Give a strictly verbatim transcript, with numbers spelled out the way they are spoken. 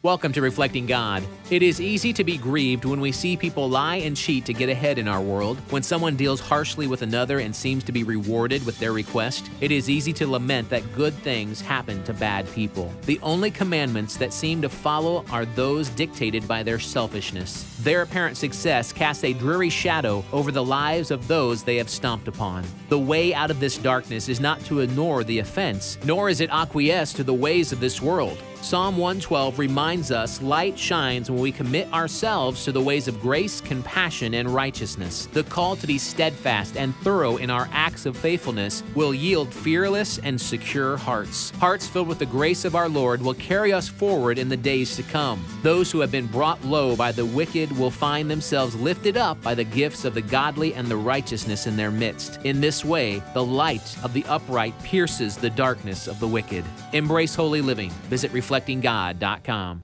Welcome to Reflecting God. It is easy to be grieved when we see people lie and cheat to get ahead in our world. When someone deals harshly with another and seems to be rewarded with their request, it is easy to lament that good things happen to bad people. The only commandments that seem to follow are those dictated by their selfishness. Their apparent success casts a dreary shadow over the lives of those they have stomped upon. The way out of this darkness is not to ignore the offense, nor is it acquiesce to the ways of this world. Psalm one twelve reminds us light shines when we commit ourselves to the ways of grace, compassion, and righteousness. The call to be steadfast and thorough in our acts of faithfulness will yield fearless and secure hearts. Hearts filled with the grace of our Lord will carry us forward in the days to come. Those who have been brought low by the wicked will find themselves lifted up by the gifts of the godly and the righteousness in their midst. In this way, the light of the upright pierces the darkness of the wicked. Embrace holy living. Visit reflecting god dot com.